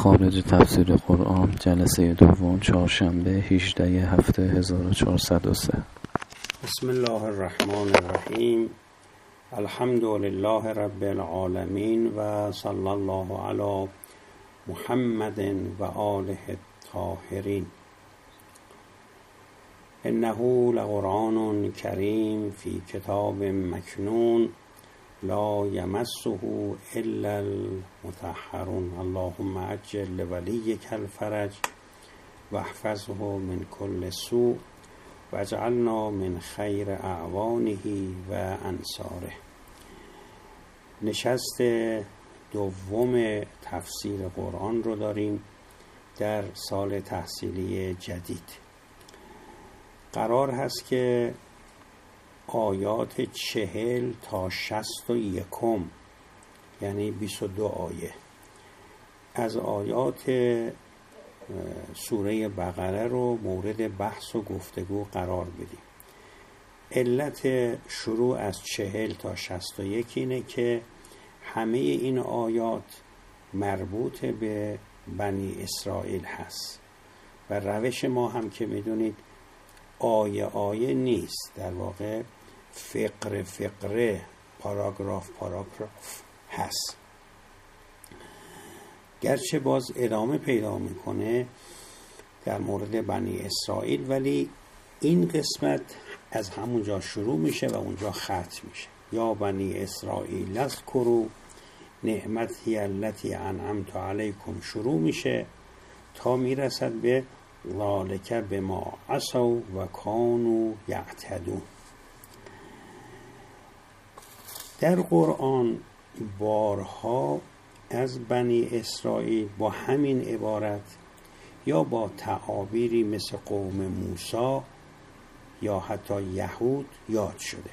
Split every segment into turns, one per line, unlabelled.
مخارج تفسیر قرآن جلسه دوم چهارشنبه 18/7/1403.
بسم الله الرحمن الرحیم. الحمد لله رب العالمین و صلی الله علی محمد و آله الطاهرین. انه لقرآن کریم فی کتاب مکنون لا یمسه الا المطهرون. اللهم عجل لولیک الفرج واحفظه من کل سوء واجعلنا من خیر اعوانه و انصاره. نشست دوم تفسیر قرآن رو داریم در سال تحصیلی جدید. قرار هست که آیات 40 تا 61 یعنی 22 آیه از آیات سوره بقره رو مورد بحث و گفتگو قرار بدیم. علت شروع از 40 تا 61 اینه که همه این آیات مربوط به بنی اسرائیل هست و روش ما هم که میدونید آیه آیه نیست، در واقع فقره پاراگراف هست، گرچه باز ادامه پیدا میکنه در مورد بنی اسرائیل، ولی این قسمت از همونجا شروع میشه و اونجا ختم میشه. یا بنی اسرائیل اذکروا نعمتی التی انعمت علیکم شروع میشه تا میرسد به ذالک بما عصوا و کانوا یعتدون. در قرآن بارها از بنی اسرائیل با همین عبارت یا با تعابیری مثل قوم موسی یا حتی یهود یاد شده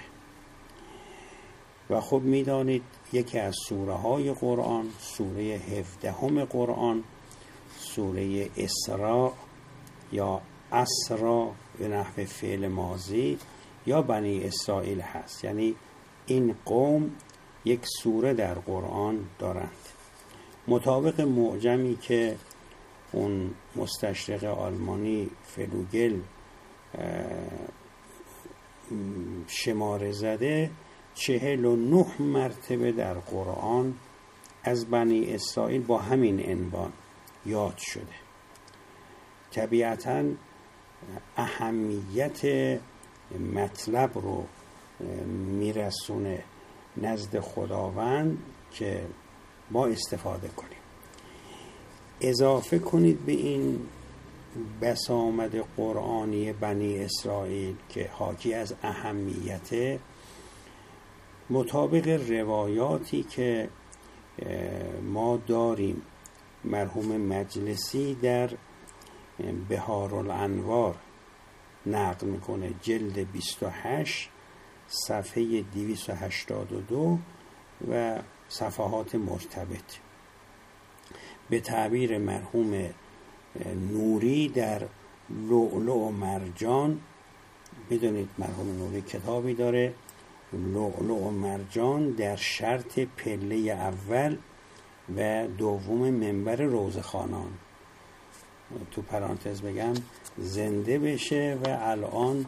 و خب میدانید یکی از سوره های قرآن، سوره 17 قرآن، سوره اسراء یا اسرا به نحو فعل ماضی یا بنی اسرائیل هست. یعنی این قوم یک سوره در قرآن دارند. مطابق معجمی که اون مستشرق آلمانی فلوگل شماره زده 49 مرتبه در قرآن از بنی اسرائیل با همین عنوان یاد شده. طبیعتاً اهمیت مطلب رو میرسونه نزد خداوند که ما استفاده کنیم. اضافه کنید به این بسامد قرآنی بنی اسرائیل که حاکی از اهمیت، مطابق روایاتی که ما داریم، مرحوم مجلسی در بهارالانوار نقل میکنه، جلد 28 صفحه 282 و صفحات مرتبط، به تعبیر مرحوم نوری در لؤلؤ و مرجان. بدونید مرحوم نوری کتابی داره لؤلؤ و مرجان در شرط پله اول و دوم منبر روزخانان. تو پرانتز بگم زنده بشه و الان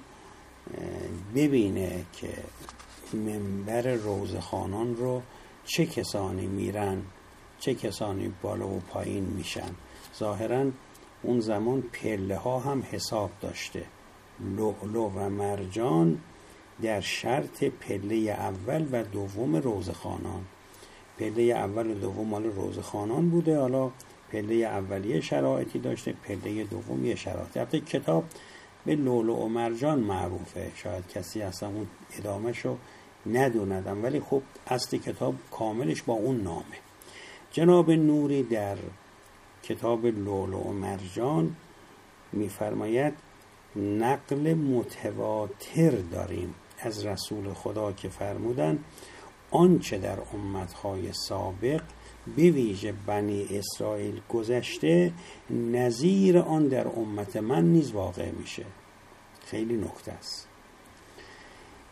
ببینه که منبر روزخانان رو چه کسانی میرن، چه کسانی بالا و پایین میشن. ظاهراً اون زمان پله ها هم حساب داشته. لؤلؤ و مرجان در شرط پله اول و دوم روزخانان. پله اول و دوم مال روزخانان بوده، حالا پله اولیه شرایطی داشته، پله دوم یه شرایطی. البته کتاب به لؤلؤ و مرجان معروفه، شاید کسی اصلا اون ادامهشو ندوندم، ولی خب اصل کتاب کاملش با اون نامه. جناب نوری در کتاب لؤلؤ و مرجان میفرماید نقل متواتر داریم از رسول خدا که فرمودن آنچه در امتهای سابق به ویژه بنی اسرائیل گذشته نظیر آن در امت من نیز واقع میشه. خیلی نکته است.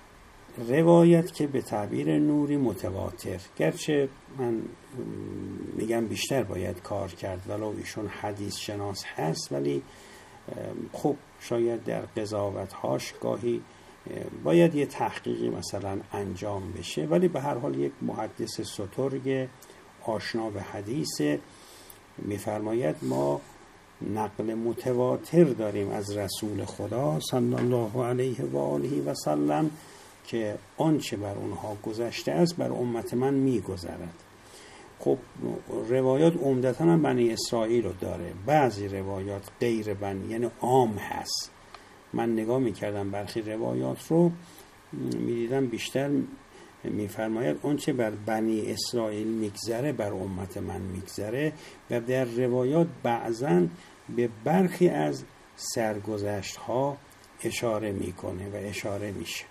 روایت که به تعبیر نوری متواتر، گرچه من میگم بیشتر باید کار کرد ولو ایشون حدیث شناس هست، ولی خب شاید در قضاوت‌هاش گاهی باید یه تحقیقی مثلا انجام بشه، ولی به هر حال یک محدث سترگ آشنا به حدیث میفرماید ما نقل متواتر داریم از رسول خدا صلی الله علیه و آله و سلم که آنچه بر اونها گذشته است بر امت من میگذرد. خب روایات عمدتاً هم بنی اسرائیل رو داره، بعضی روایات غیر بنی یعنی عام هست. من نگاه میکردم برخی روایات رو میدیدم بیشتر میفرماید آنچه بر بنی اسرائیل میگذره بر امت من میگذره، و در روایات بعضاً به برخی از سرگذشت ها اشاره میکنه و اشاره میشه.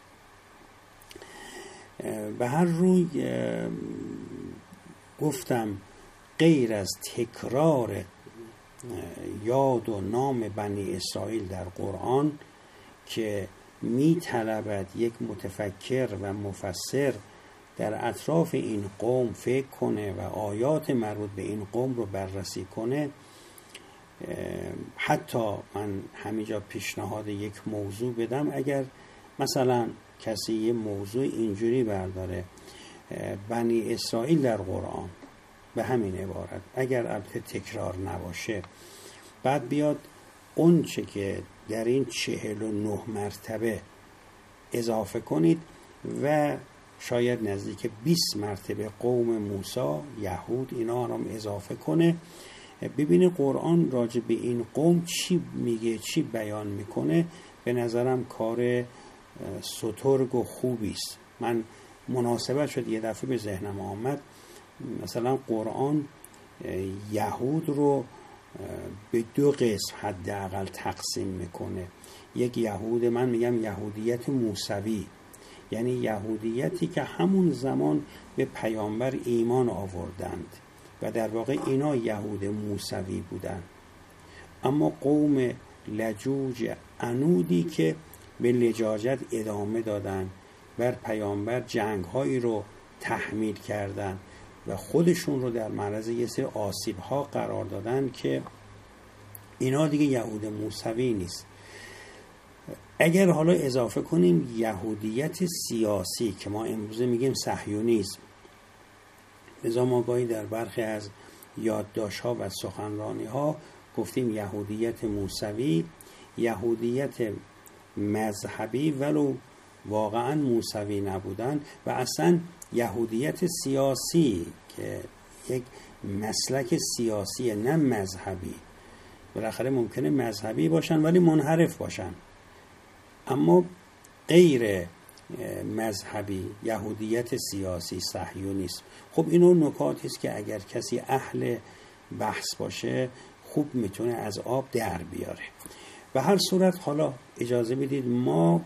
به هر روی گفتم غیر از تکرار یاد و نام بنی اسرائیل در قرآن که میطلبد یک متفکر و مفسر در اطراف این قوم فکر کنه و آیات مربوط به این قوم رو بررسی کنه، حتی من همینجا پیشنهاد یک موضوع بدم، اگر مثلا کسی یه موضوع اینجوری برداره بنی اسرائیل در قرآن به همین عبارت، اگر البته تکرار نباشه، بعد بیاد اون چه که در این 49 مرتبه اضافه کنید و شاید نزدیک 20 مرتبه قوم موسی، یهود اینا هم اضافه کنه، ببینه قرآن راجع به این قوم چی میگه، چی بیان میکنه. به نظرم کار سترگ و خوبی است. من مناسبت شد یه دفعه به ذهنم آمد، مثلا قرآن یهود رو به 2 قسم حداقل تقسیم میکنه. یک یهود، من میگم یهودیت موسوی، یعنی یهودیتی که همون زمان به پیامبر ایمان آوردند و در واقع اینا یهود موسوی بودند، اما قوم لجوج عنودی که به لجاجت ادامه دادن، بر پیامبر جنگ‌هایی رو تحمیل کردن و خودشون رو در معرض یه سری آسیب‌ها قرار دادن که اینا دیگه یهود موسوی نیست. اگر حالا اضافه کنیم یهودیت سیاسی که ما امروزه میگیم صهیونیسم، لذا ما گاهی در برخی از یادداشت‌ها و سخنرانی‌ها گفتیم یهودیت موسوی، یهودیت مذهبی ولو واقعا موسوی نبودن، و اصلا یهودیت سیاسی که یک مسلک سیاسی نه مذهبی. بالاخره ممکنه مذهبی باشن ولی منحرف باشن، اما غیر مذهبی، یهودیت سیاسی، صهیونیسم. خب اینو نکاتی است که اگر کسی اهل بحث باشه خوب میتونه از آب در بیاره. به هر صورت حالا اجازه بدید ما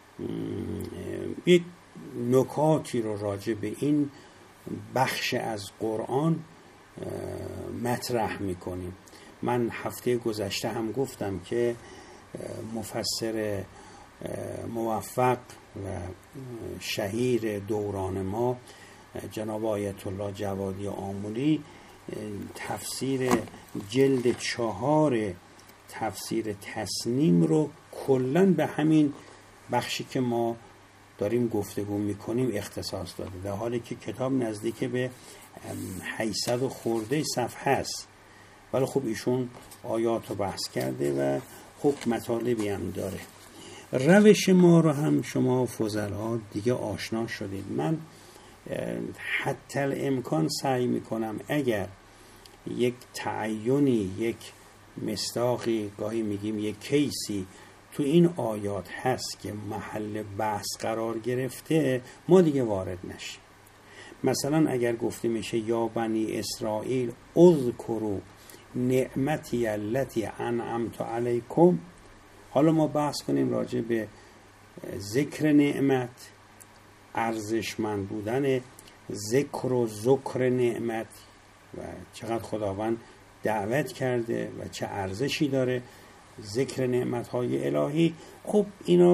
یک نکاتی رو راجع به این بخش از قرآن مطرح میکنیم. من هفته گذشته هم گفتم که مفسر موفق و شهیر دوران ما جناب آیت الله جوادی آملی تفسیر جلد 4 تفسیر تسنیم رو کلاً به همین بخشی که ما داریم گفتگو میکنیم اختصاص داده، در حالی که کتاب نزدیک به 800 خورده صفحه است، ولی خب ایشون آیات رو بحث کرده و خب مطالبی هم داره. روش ما رو هم شما فضلا دیگه آشنا شدید. من حتی الامکان سعی میکنم اگر یک تعیینی، یک مصداقی، گاهی میگیم یک کیسی تو این آیات هست که محل بحث قرار گرفته، ما دیگه وارد نشیم. مثلا اگر گفته میشه یا بنی اسرائیل اذکروا نعمتی التی انعمت علیکم، حالا ما بحث کنیم راجع به ذکر نعمت، ارزشمند بودن ذکر و ذکر نعمت و چقدر خداوند دعوت کرده و چه ارزشی داره ذکر نعمت‌های الهی. خب اینا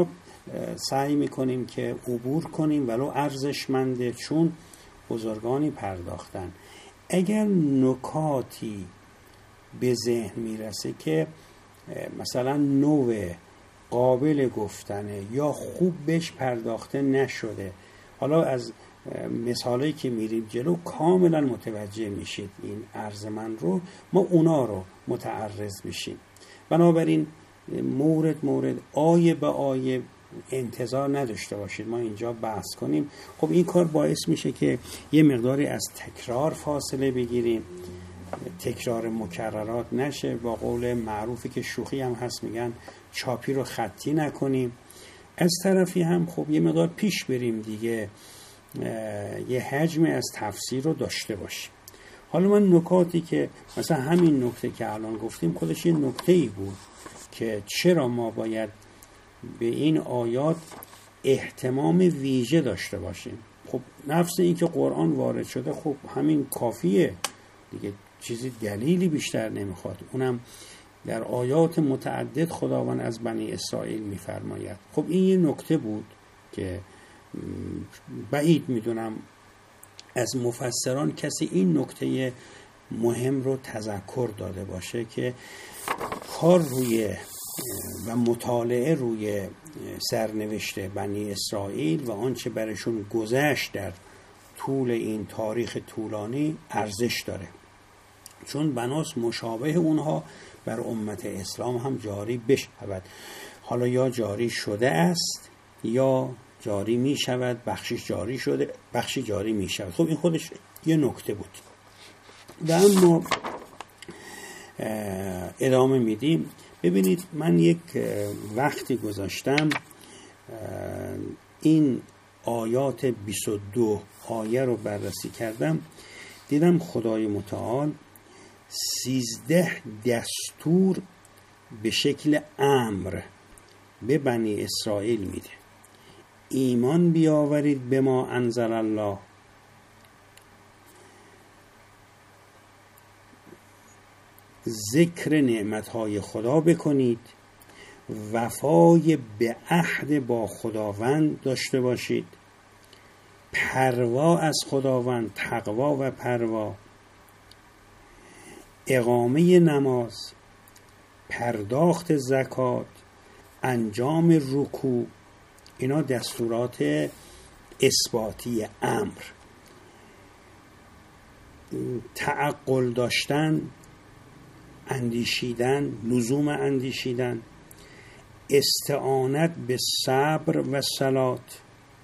سعی میکنیم که عبور کنیم ولو ارزشمنده، چون بزرگانی پرداختن. اگر نکاتی به ذهن میرسه که مثلا نوع قابل گفتنه یا خوب بهش پرداخته نشده، حالا از مثالایی که میریم جلو کاملا متوجه میشید این عرض من رو، ما اونا رو متعرض میشیم. بنابراین مورد آیه به آیه انتظار نداشته باشید ما اینجا بحث کنیم. خب این کار باعث میشه که یه مقداری از تکرار فاصله بگیریم، تکرار مکررات نشه. با قول معروفی که شوخی هم هست میگن چاپی رو خطی نکنیم. از طرفی هم خب یه مقدار پیش بریم دیگه، یه حجم از تفسیر رو داشته باشیم. حالا من نکاتی که مثلا همین نکته که الان گفتیم خودش یه نکته‌ای بود که چرا ما باید به این آیات اهتمام ویژه داشته باشیم. خب نفس این که قرآن وارد شده خب همین کافیه دیگه، چیزی دلیلی بیشتر نمیخواد. اونم در آیات متعدد خداوند از بنی اسرائیل میفرماید. خب این یه نکته بود که بعید میدونم از مفسران کسی این نکته مهم رو تذکر داده باشه که کار روی و مطالعه روی سرنوشت بنی اسرائیل و آنچه برشون گذشت در طول این تاریخ طولانی ارزش داره، چون بناس مشابه اونها بر امت اسلام هم جاری بشود. حالا یا جاری شده است یا جاری می شود، بخشش جاری شده بخشی جاری می شود. خب این خودش یه نکته بود. و اما ادامه میدیم. ببینید من یک وقتی گذاشتم این آیات 22 آیه رو بررسی کردم، دیدم خدای متعال 13 دستور به شکل امر به بنی اسرائیل میده. ایمان بیاورید به ما انزل الله، ذکر نعمتهای خدا بکنید، وفای به عهد با خداوند داشته باشید، پروا از خداوند، تقوا و پروا، اقامه نماز، پرداخت زکات، انجام رکوع. اینا دستورات اثباتی امر. تعقل داشتن، اندیشیدن، لزوم اندیشیدن، استعانت به صبر و صلات،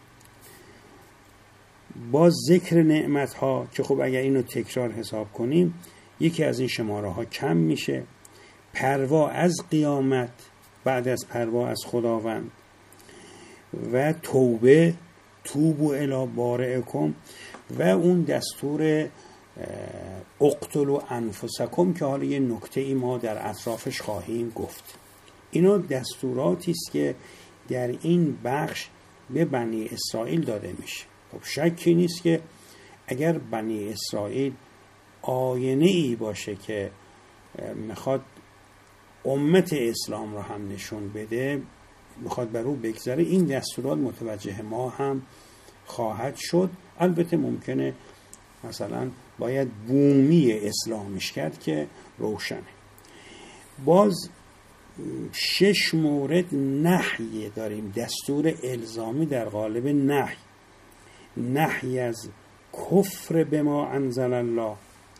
با ذکر نعمت ها که خب اگر اینو تکرار حساب کنیم یکی از این شماره ها کم میشه، پروا از قیامت بعد از پروا از خداوند، و توبه، توبوا الی بارئکم، و اون دستور اقتلوا انفسکم که حالا یه نکته ای ما در اطرافش خواهیم گفت. اینا دستوراتی است که در این بخش به بنی اسرائیل داده میشه. خب شکی نیست که اگر بنی اسرائیل آینه ای باشه که میخواد امت اسلام رو هم نشون بده، میخواد بر او بگذره، این دستورات متوجه ما هم خواهد شد. البته ممکنه مثلا باید بومی اسلامش کرد که روشنه. باز 6 مورد نهی داریم، دستور الزامی در قالب نهی. نهی از کفر به ما انزل الله،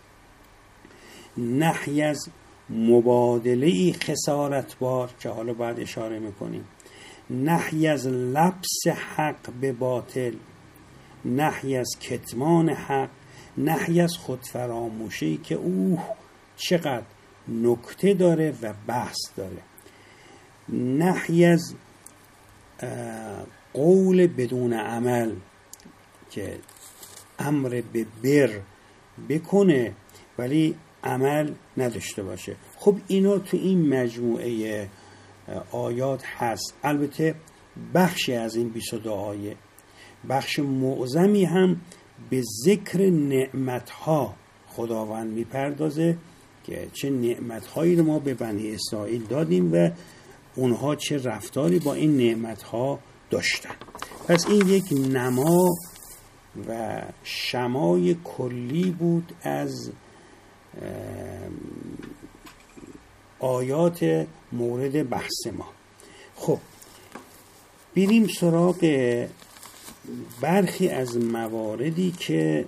نهی از مبادله خسارتبار که حالا بعد اشاره میکنیم، نهی از لبس حق به باطل، نهی از کتمان حق، نهی از خودفراموشی که چقدر نکته داره و بحث داره، نهی از قول بدون عمل که امر به بر بکنه ولی عمل نداشته باشه. خب اینا تو این مجموعه آیات هست. البته بخشی از این 22 آیه، بخش معظمی هم به ذکر نعمتها خداوند میپردازه که چه نعمتهایی رو ما به بنی اسرائیل دادیم و اونها چه رفتاری با این نعمتها داشتن. پس این یک نما و شمای کلی بود از آیات مورد بحث ما. خب بریم سراغ برخی از مواردی که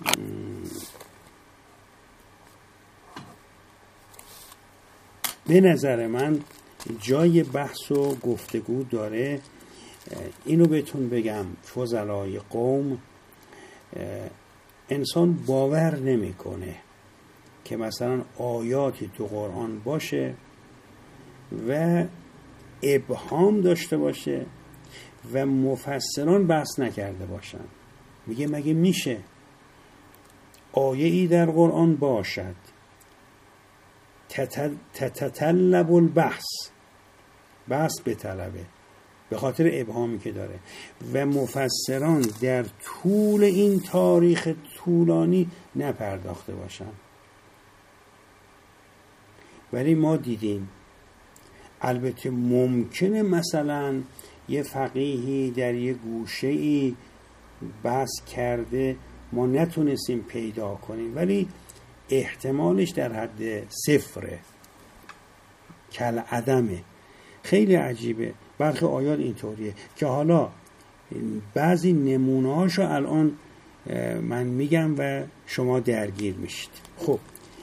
به نظر من جای بحث و گفتگو داره. اینو بهتون بگم، فضلای قوم، انسان باور نمیکنه که مثلا آیاتی تو قرآن باشه و ابهام داشته باشه و مفسران بحث نکرده باشن. میگه مگه میشه آیه ای در قرآن باشد تتطلب البحث، بحث به طلبه به خاطر ابهامی که داره، و مفسران در طول این تاریخ طولانی نپرداخته باشن؟ ولی ما دیدیم، البته ممکنه مثلا یه فقیهی در یه گوشه‌ای بحث کرده ما نتونستیم پیدا کنیم، ولی احتمالش در حد صفره، کل عدمه. خیلی عجیبه. برخی آیات اینطوریه که حالا بعضی نمونه‌هاشو الان من میگم و شما درگیر میشید. خب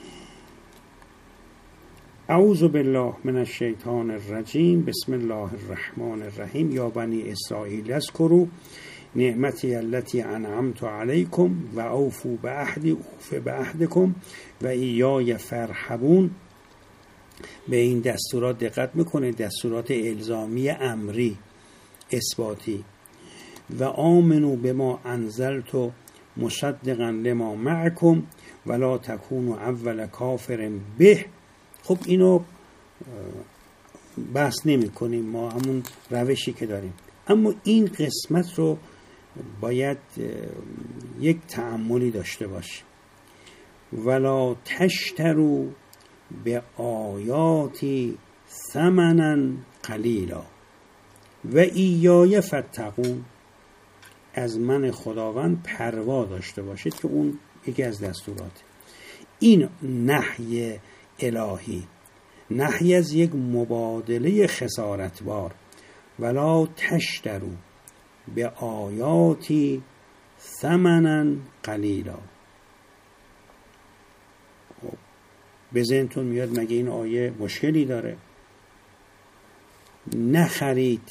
اعوذ بالله من الشیطان الرجیم، بسم الله الرحمن الرحیم. یا بنی اسرائیل اذکروا نعمتی التي انعمت علیکم و اوفوا بعهدی اوف بعهدکم و ایای فارهبون. به این دستورات دقت میکنه، دستورات الزامی، امری، اثباتی. و آمنوا بما انزلت مصدقا لما معکم ولا تکونوا اول کافر به. خب اینو بحث نمی کنیم، ما همون روشی که داریم. اما این قسمت رو باید یک تأملی داشته باشیم. ولا تشتروا به آیاتی ثمنا قلیلا و ایای فاتقون. از من خداوند پروا داشته باشید، که اون یکی از دستورات. این نهی الهی، نهی از یک مبادله خسارتبار. ولا تشتروا به آیاتی ثمنا قلیلا. به ذهنتون میاد مگه این آیه مشکلی داره؟ نخرید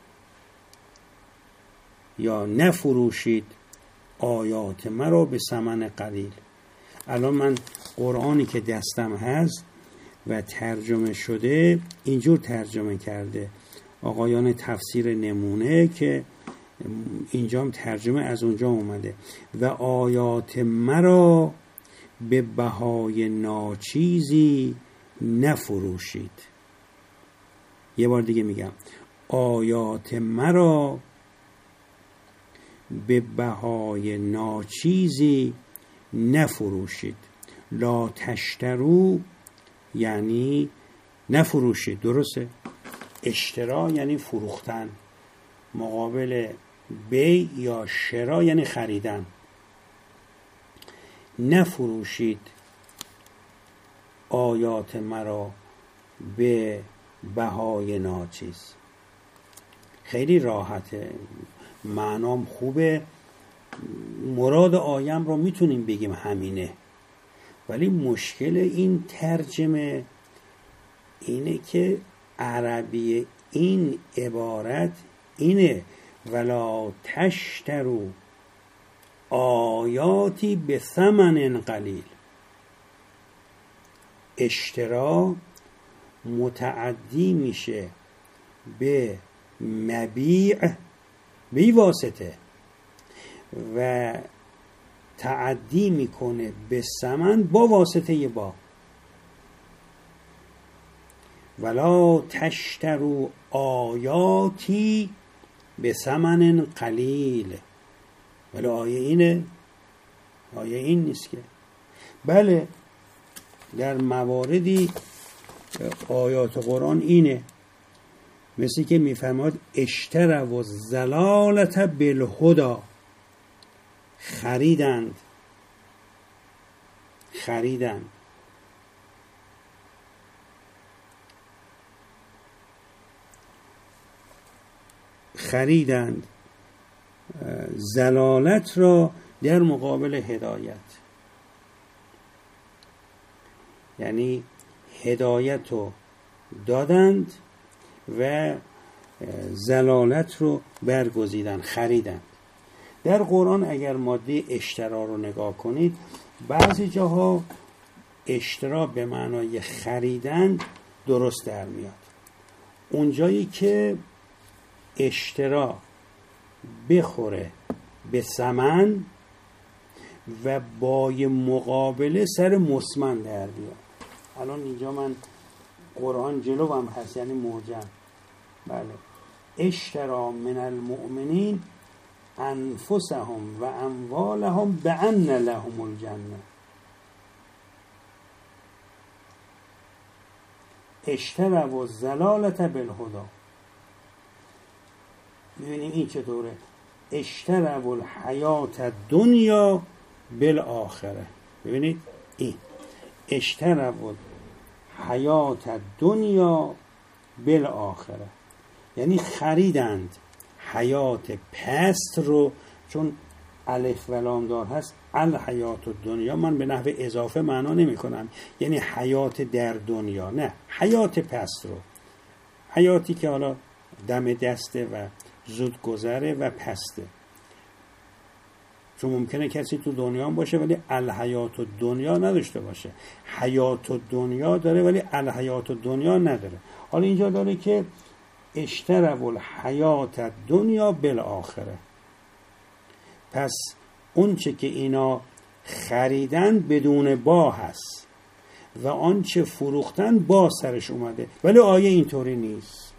یا نفروشید آیات مرا به ثمن قلیل. الان من قرآنی که دستم هست و ترجمه شده اینجور ترجمه کرده آقایان تفسیر نمونه، که اینجام ترجمه از اونجا اومده. و آیات مرا به بهای ناچیزی نفروشید. یه بار دیگه میگم، آیات مرا به بهای ناچیزی نفروشید. لا تشترو یعنی نفروشید، درسته؟ اشترا یعنی فروختن، مقابل بی یا شرا یعنی خریدن. نفروشید آیات مرا به بهای ناچیز. خیلی راحته، معنام خوبه، مراد آیم رو میتونیم بگیم همینه. ولی مشکل این ترجمه اینه که عربی این عبارت اینه: ولا تشترو آیاتی به ثمن قلیل. اشترا متعدی میشه به مبیع بی واسطه و تعدی میکنه به ثمن با واسطه با. ولا تشترو آیاتی به ثمن قلیل. ولی آیه اینه، آیه این نیست که. بله در مواردی آیات قرآن اینه، مثل که میفرماد اشتروا الضلالة بالهدی، خریدند ضلالت را در مقابل هدایت. یعنی هدایت رو دادند و ضلالت رو برگزیدند، خریدند. در قرآن اگر ماده اشترا رو نگاه کنید، بعضی جاها اشترا به معنای خریدن درست در میاد. اونجایی که اشترا بخوره به ثمن و بای مقابله سر مسمن در بیاد. الان اینجا من قرآن جلو هم هست، یعنی معجم. بله، اشترا من المؤمنین انفسهم و اموالهم بأن لهم الجنه. اشتروا الضلالة بالهدی. می‌بینیم این چطوره؟ اشتروا الحیات الدنیا بالآخره. ببینید این اشتروا الحیات الدنیا بالآخره، یعنی خریدند حیات پست رو، چون الف و لام دار هست الحیات الدنیا، من به نحو اضافه معنا نمی کنم یعنی حیات در دنیا، نه، حیات پست رو، حیاتی که حالا دم دسته و زود گذره و پسته. چون ممکنه کسی تو دنیا باشه ولی الحیات الدنیا نداشته باشه، حیات الدنیا داره ولی الحیات الدنیا نداره. حالا اینجا داره که اشتروا الحیات الدنیا بالآخره. پس اون چه که اینا خریدن بدون با هست و آن چه فروختن با سرش اومده، ولی آیه اینطوری نیست.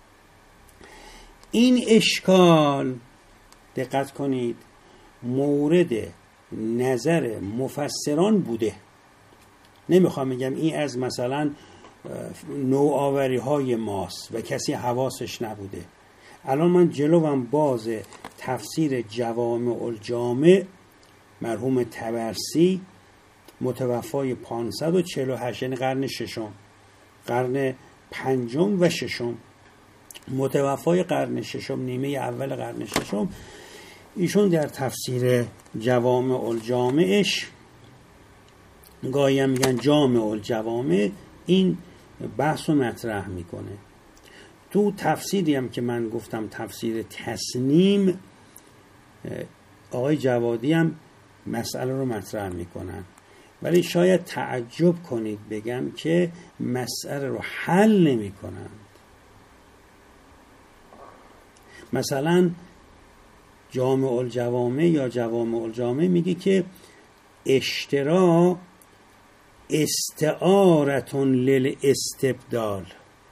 این اشکال دقت کنید مورد نظر مفسران بوده. نمیخوام بگم این از مثلا نوآوری های ماست و کسی حواسش نبوده. الان من جلوم باز تفسیر جوامع الجامع مرحوم طبرسی متوفای 548، یعنی قرن ششم، قرن پنجم و ششم، متوفای قرن ششم، نیمه اول قرن ششم، ایشون در تفسیر جوامع الجامعش، گاهی هم میگن جامع الجوامع، این بحث رو مطرح میکنه. تو تفسیری هم که من گفتم تفسیر تسنیم، آقای جوادی هم مسئله رو مطرح میکنن، ولی شاید تعجب کنید بگم که مسئله رو حل نمیکنن. مثلا جامع الجوامع یا جوامع الجامع میگه که اشترا استعارتون للاستبدال،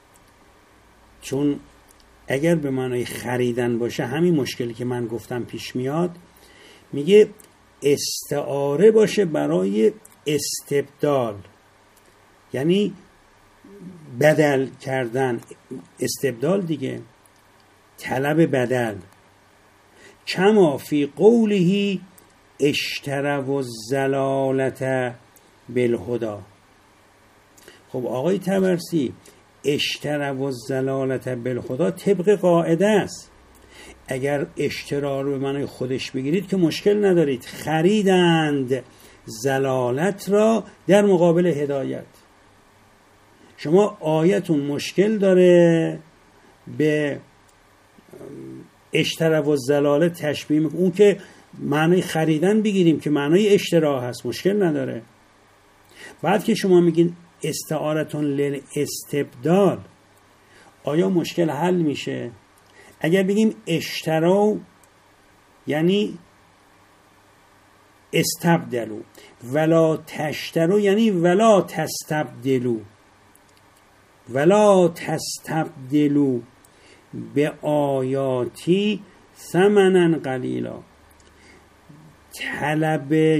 چون اگر به معنای خریدن باشه همین مشکلی که من گفتم پیش میاد. میگه استعاره باشه برای استبدال، یعنی بدل کردن، استبدال دیگه، طلب بدل. کما فی قوله اشتروا الضلالة بالهدی. خب آقای طبرسی، اشتروا الضلالة بالهدی طبق قاعده است. اگر اشترا رو به معنی خودش بگیرید که مشکل ندارید، خریدند ضلالت را در مقابل هدایت. شما آیتون مشکل داره به اشتروا الضلالة تشبیه میکنه، اون که معنی خریدن بگیریم که معنی اشترا هست، مشکل نداره. بعد که شما میگین استعارتون للاستبدال، آیا مشکل حل میشه؟ اگر بگیم اشترا یعنی استبدلو، ولا تشترو یعنی ولا تستبدلو، ولا تستبدلو به آیاتی ثمنا قلیلا. طلب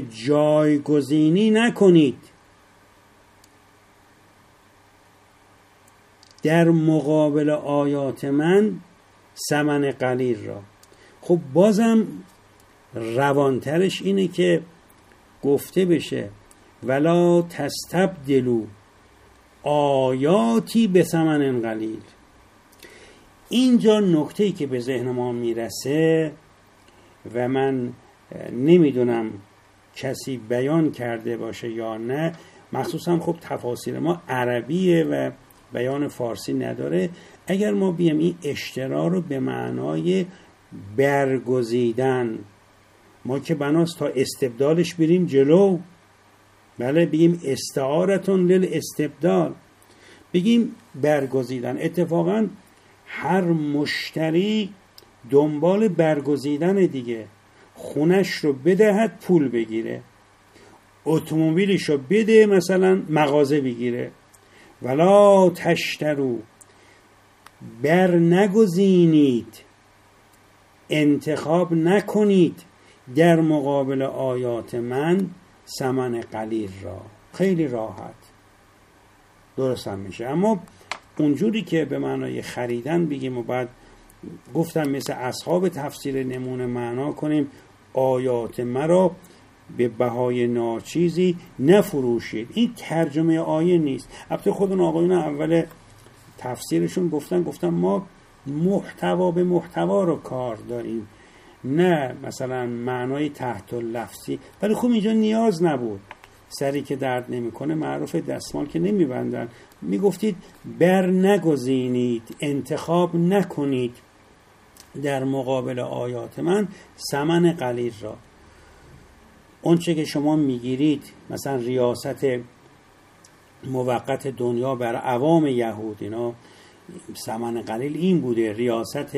جایگزینی نکنید، در مقابل آیات من ثمن قلیل را. خب بازم روانترش اینه که گفته بشه ولا تستبدلوا آیاتی به ثمن قلیل. اینجا نکته‌ای که به ذهن ما میرسه و من نمیدونم کسی بیان کرده باشه یا نه، مخصوصا خب تفاسیر ما عربیه و بیان فارسی نداره. اگر ما بیم این اشترا رو به معنای برگزیدن، ما که بناست تا استبدالش بریم جلو، بله بگیم استعارتون للاستبدال، بگیم برگزیدن. اتفاقا هر مشتری دنبال برگزیدن دیگه، خونش رو بدهد پول بگیره، اتومبیلش رو بده مثلا مغازه بگیره. ولا تشترو، بر نگزینید، انتخاب نکنید در مقابل آیات من ثمن قلیل را. خیلی راحت درست هم میشه. اما اونجوری که به معنای خریدن بگیم و بعد گفتم مثل اصحاب تفسیر نمونه معنا کنیم آیات مرا به بهای ناچیزی نفروشید. این ترجمه آیه نیست. البته خودون آقایون اول تفسیرشون گفتن ما محتوا به محتوا رو کار داریم، نه مثلا معنای تحت لفظی. ولی خب اینجا نیاز نبود، سری که درد نمیکنه معروف دستمال که نمیبندن. میگفتید بر نگزینید، انتخاب نکنید در مقابل آیات من ثمن قلیل را. اون چه که شما میگیرید مثلا ریاست موقت دنیا بر عوام یهود، اینا ثمن قلیل این بوده، ریاست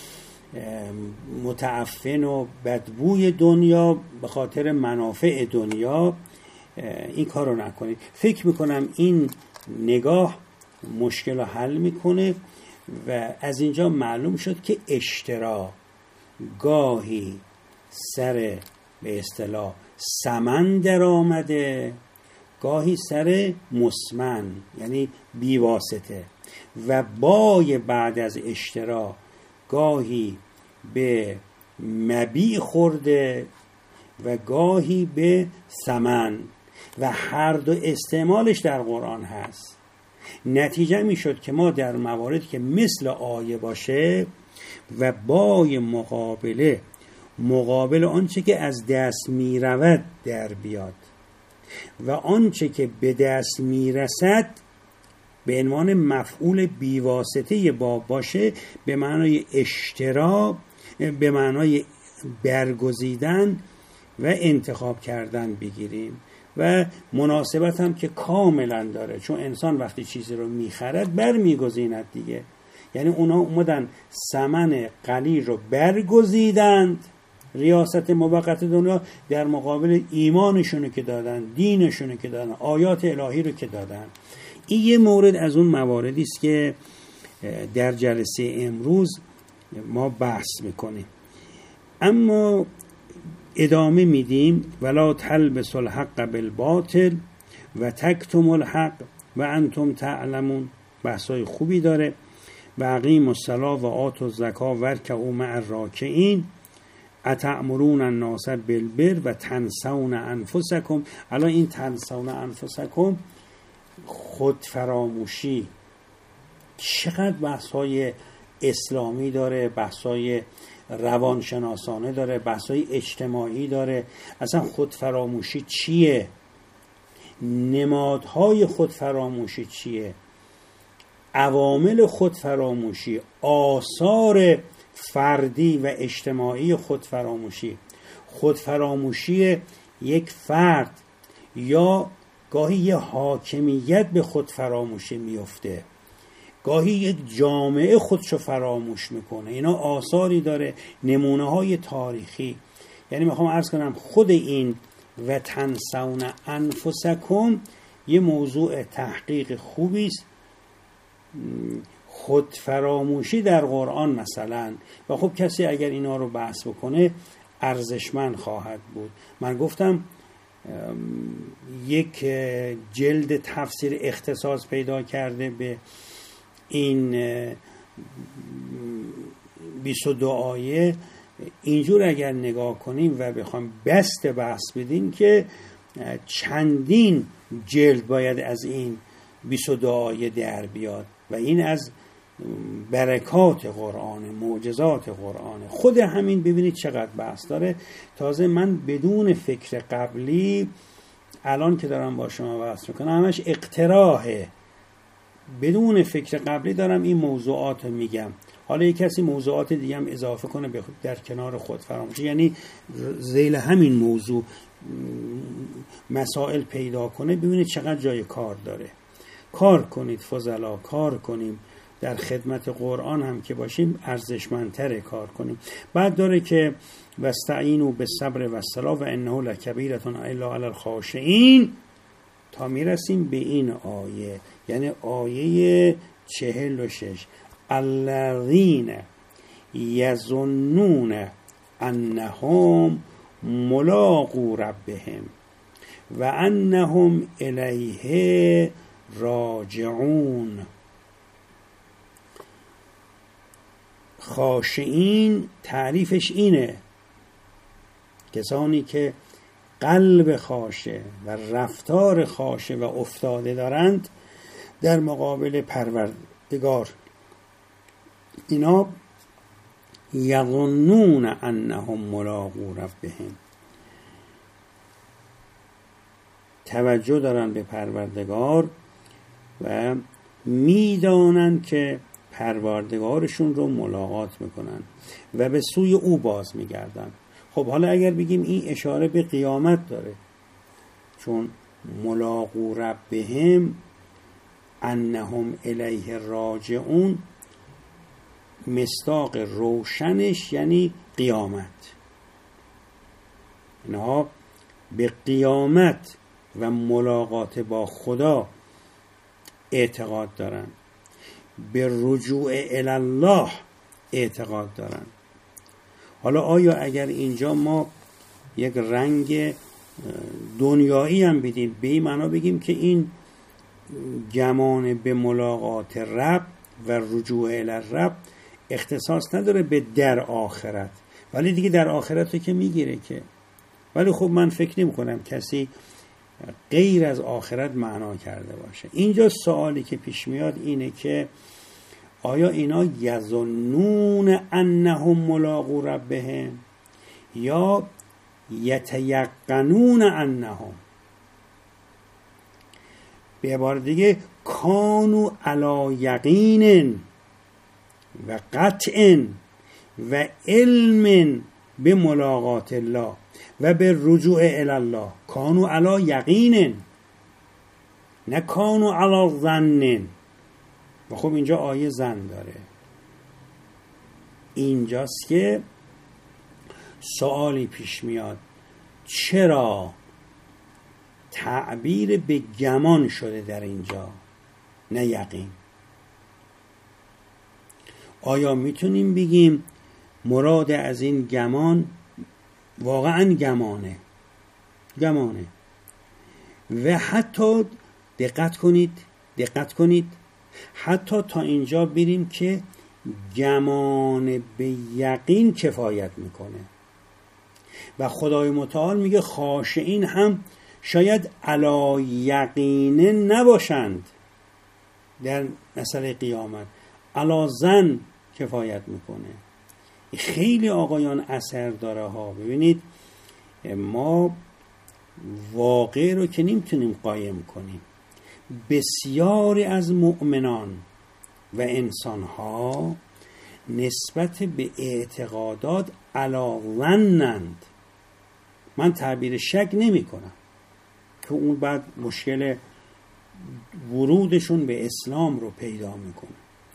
متعفن و بدبوی دنیا به خاطر منافع دنیا، این کار رو نکنید. فکر میکنم این نگاه مشکل رو حل میکنه و از اینجا معلوم شد که اشترا گاهی سر به اصطلاح ثمن در آمده، گاهی سر مسمن یعنی بیواسطه، و بای بعد از اشترا گاهی به مبیع خورده و گاهی به ثمن، و هر دو استعمالش در قرآن هست. نتیجه می شد که ما در مواردی که مثل آیه باشه و بای مقابل آنچه که از دست می رود در بیاد و آنچه که به دست می رسد به عنوان مفعول بیواسطه باب باشه، به معنای اشترا، به معنای برگزیدن و انتخاب کردن بگیریم. و مناسبت هم که کاملا داره، چون انسان وقتی چیزی رو میخرد برمیگزیند دیگه. یعنی اونا اومدن ثمن قلیل رو برگزیدند، ریاست موقت دنیا در مقابل ایمانشونو که دادن، دینشونو که دادن، آیات الهی رو که دادن. این یه مورد از اون مواردی است که در جلسه امروز ما بحث میکنیم. اما ادامه میدیم ولا تلبسوا الحق بالباطل و تکتموا الحق و انتم تعلمون. بحثای خوبی داره. و اقیموا الصلاة و آتوا الزکاة وارکعوا مع الراکعین اتأمرون الناس بالبر و تنسون انفسکم. الان این تنسون انفسکم، خود فراموشی، چقدر بحثای اسلامی داره، بحثای روانشناسانه داره، بحثای اجتماعی داره. اصلا خود فراموشی چیه؟ نمادهای خود فراموشی چیه؟ عوامل خود فراموشی، آثار فردی و اجتماعی خود فراموشی. خود فراموشی یک فرد یا گاهی یه حاکمیت به خود فراموشی میفته، گاهی یک جامعه خودشو فراموش میکنه. اینا آثاری داره، نمونه های تاریخی. یعنی میخوام عرض کنم خود این و تنسون انفسکم یه موضوع تحقیق خوبی است. خود فراموشی در قرآن مثلا، و خب کسی اگر اینا رو بحث بکنه ارزشمند خواهد بود. من گفتم یک جلد تفسیر اختصاص پیدا کرده به این 22 آیه اینجور اگر نگاه کنیم و بخوایم بست بحث بدیم که چندین جلد باید از این 22 آیه در بیاد و این از برکات قرآن، معجزات قرآن. خود همین ببینید چقدر بحث داره. تازه من بدون فکر قبلی الان که دارم با شما بحث میکنم همش اقتراحه، بدون فکر قبلی دارم این موضوعات رو میگم. حالا یک کسی موضوعات دیگه هم اضافه کنه در کنار خود فراموش، یعنی ذیل همین موضوع مسائل پیدا کنه. ببینید چقدر جای کار داره. کار کنید فضلا، کار کنیم در خدمت قرآن هم که باشیم ارزشمندتر کار کنیم. بعد داره که واستعینوا بالصبر والصلاة و انه لکبیرة الا علی الخاشعین تا میرسیم به این آیه، یعنی آیه 46 الذین یظنون انهم ملاقو ربهم و انهم الیه راجعون. خاشعین تعریفش اینه، کسانی که قلب خاشع و رفتار خاشع و افتاده دارند در مقابل پروردگار. اینا یظنون انهم ملاقو ربهم، توجه دارن به پروردگار و میدانند که پروردگارشون رو ملاقات میکنن و به سوی او باز میگردن. خب حالا اگر بگیم این اشاره به قیامت داره، چون ملاقو ربهم انهم الیه راجعون مصداق روشنش یعنی قیامت. اینها به قیامت و ملاقات با خدا اعتقاد دارن، به رجوع الی الله اعتقاد دارن. حالا آیا اگر اینجا ما یک رنگ دنیایی هم بدیم، به این معنا بگیم که این گمان به ملاقات رب و رجوع الی رب اختصاص نداره به در آخرت، ولی دیگه در آخرت رو که میگیره که. ولی خب من فکر نمی کنم کسی غیر از آخرت معنا کرده باشه. اینجا سوالی که پیش میاد اینه که آیا اینا یظنون انهم ملاقو ربهم یا یتیقنون انهم؟ به عبارت دیگه کانوا علی یقین و قطع و علم به ملاقات الله و به رجوع الی الله. کانوا علی یقین، نه کانوا علی ظن. و خب اینجا آیه ظن داره. اینجاست که سوالی پیش میاد، چرا تعبیر به گمان شده در اینجا نه یقین؟ آیا میتونیم بگیم مراد از این گمان واقعا گمانه و حتی دقت کنید حتی تا اینجا بریم که گمان به یقین کفایت میکنه و خدای متعال میگه خاشعین هم شاید علی یقینه نباشند در مسئله قیامت، علی ظن کفایت میکنه. خیلی آقایان اثر داره ها. ببینید ما واقع رو که نمیتونیم قایم کنیم. بسیاری از مؤمنان و انسانها نسبت به اعتقادات علی ظنند. من تعبیر شک نمی کنم که اون بعد مشکل ورودشون به اسلام رو پیدا میکنه.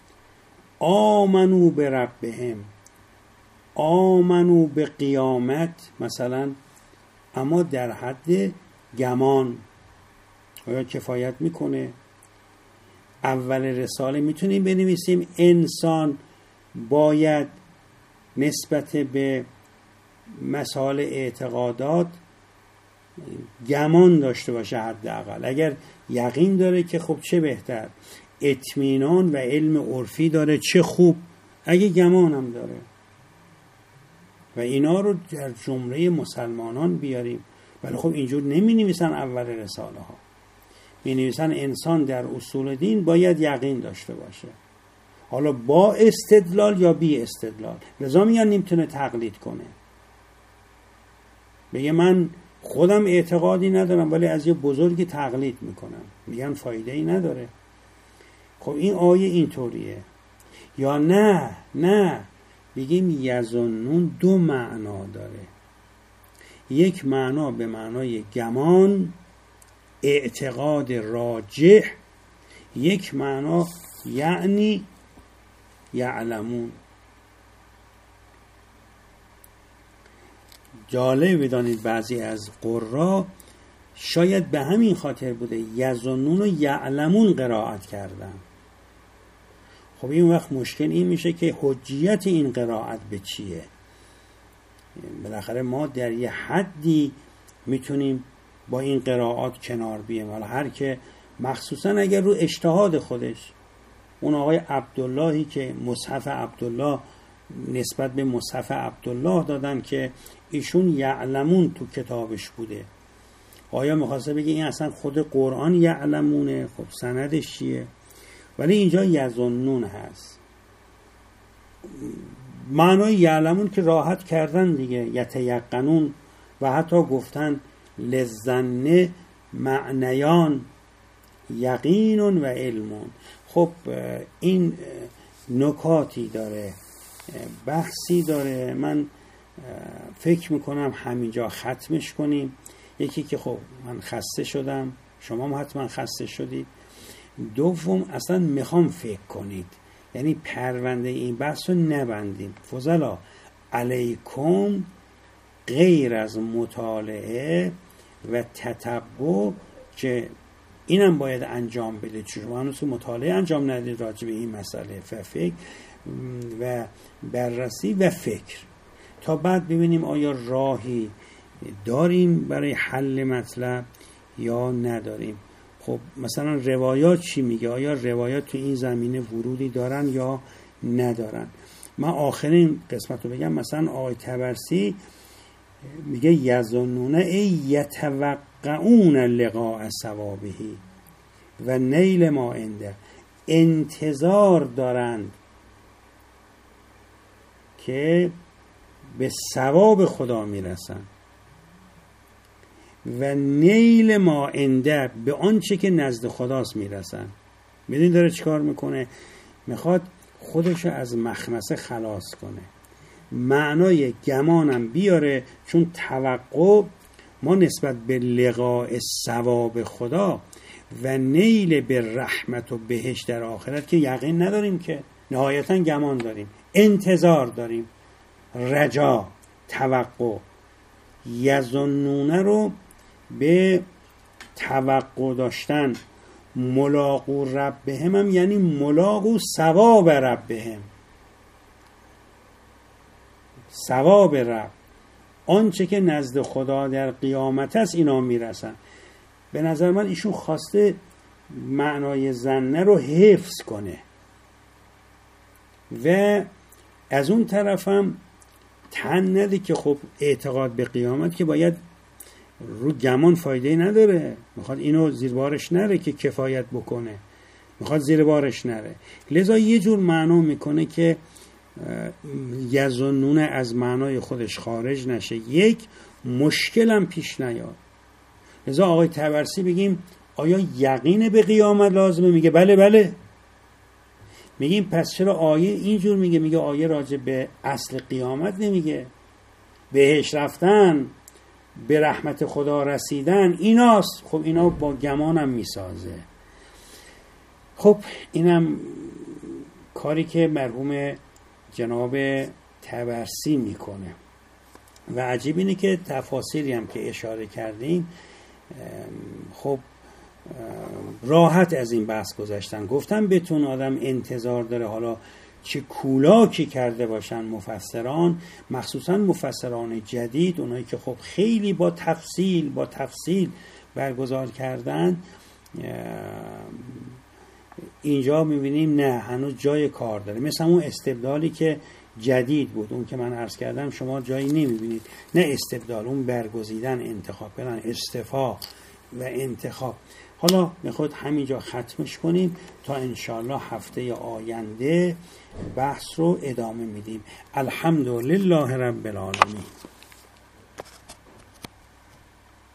آمنو به ربهم، آمنو به قیامت مثلا، اما در حد گمان آیا کفایت میکنه؟ اول رساله میتونیم بنویسیم انسان باید نسبت به مسائل اعتقادات گمان داشته باشه حداقل. اگر یقین داره که خب چه بهتر. اطمینان و علم عرفی داره چه خوب، اگه گمان هم داره. و اینا رو در جمله مسلمانان بیاریم. ولی خب اینجور نمی نویسن اول رساله ها، می نویسن انسان در اصول دین باید یقین داشته باشه، حالا با استدلال یا بی استدلال. لذا میگن نمیتونه تقلید کنه، بگه من خودم اعتقادی ندارم ولی از یه بزرگی تقلید میکنم، میگن فایده ای نداره. خب این آیه اینطوریه. یا نه بگیم یظنون دو معنا داره. یک معنا به معنای گمان، اعتقاد راجح. یک معنا یعنی یعلمون. جالب بدانید بعضی از قرا شاید به همین خاطر بوده یظنون و یعلمون قرائت کردن. خب این وقت مشکل این میشه که حجیت این قرائت به چیه؟ بالاخره ما در یه حدی میتونیم با این قرائات کنار بیایم، ولی هر که مخصوصا اگر رو اجتهاد خودش، اون آقای عبداللهی که مصحف عبدالله نسبت به مصحف عبدالله دادن که ایشون یعلمون تو کتابش بوده، آیا میخواسته بگه این اصلا خود قرآن یعلمونه؟ خب سندش چیه؟ ولی اینجا یظنون هست. معنای یعلمون که راحت کردن دیگه، یتیقنون، و حتی گفتن للظن معنیان یقین و علمون. خب این نکاتی داره، بحثی داره. من فکر میکنم همینجا ختمش کنیم. یکی که خب من خسته شدم، شما هم حتما خسته شدید. دوم اصلا میخوام فکر کنید، یعنی پرونده این بحث رو نبندیم. فضلا علیکم غیر از مطالعه و تتبع که اینم باید انجام بده، چون هنوز مطالعه انجام ندید راجع به این مسئله، فکر و بررسی و فکر، تا بعد ببینیم آیا راهی داریم برای حل مطلب یا نداریم. خب مثلا روایات چی میگه؟ آیا روایات تو این زمینه ورودی دارن یا ندارن؟ من آخرین قسمت رو بگم. مثلا آقای طبرسی میگه یظنون ای یتوقعون لقاء ثوابهی و نیل ما عنده، انتظار دارند که به ثواب خدا میرسن، و نیل ما عنده به آنچه که نزد خداست میرسن. میدونی داره چیکار میکنه؟ میخواد خودشو از مخمسه خلاص کنه، معنای گمانم بیاره، چون توقع ما نسبت به لقاء ثواب خدا و نیل به رحمت و بهشت در آخرت که یقین نداریم، که نهایتا گمان داریم، انتظار داریم، رجا، توقع. یظنونه رو به توقع داشتن، ملاقو ربهم هم یعنی ملاقو ثواب ربهم، ثواب رب، آنچه که نزد خدا در قیامت است اینا میرسن. به نظر من ایشون خواسته معنای ظنه رو حفظ کنه و از اون طرف هم تن نده که خب اعتقاد به قیامت که باید رو گمان فایده نداره، میخواد اینو زیر بارش نره که کفایت بکنه، میخواد زیر بارش نره. لذا یه جور معنا میکنه که یظنون از معنای خودش خارج نشه، یک مشکلم پیش نیاد. لذا آقای طبرسی بگیم آیا یقین به قیامت لازمه؟ میگه بله. میگیم پس چرا آیه اینجور میگه؟ میگه آیه راجع به اصل قیامت نمیگه، بهش رفتن، به رحمت خدا رسیدن ایناست. خب اینا با گمانم میسازه. خب اینم کاری که مرحوم جناب طبرسی میکنه. و عجیب اینه که تفاسیری هم که اشاره کردیم خب راحت از این بحث گذاشتن. گفتم بهتون آدم انتظار داره حالا چه کولاکی کرده باشن مفسران، مخصوصا مفسران جدید، اونایی که خب خیلی با تفصیل برگزار کردن، اینجا میبینیم نه، هنوز جای کار داره. مثل اون استبدالی که جدید بود، اون که من عرض کردم شما جایی نمیبینید. نه استبدال، اون برگزیدن، انتخاب کردن، استعفا و انتخاب. حالا میخواد همینجا ختمش کنیم تا انشاءالله هفته آینده بحث رو ادامه میدیم. الحمدلله رب العالمین.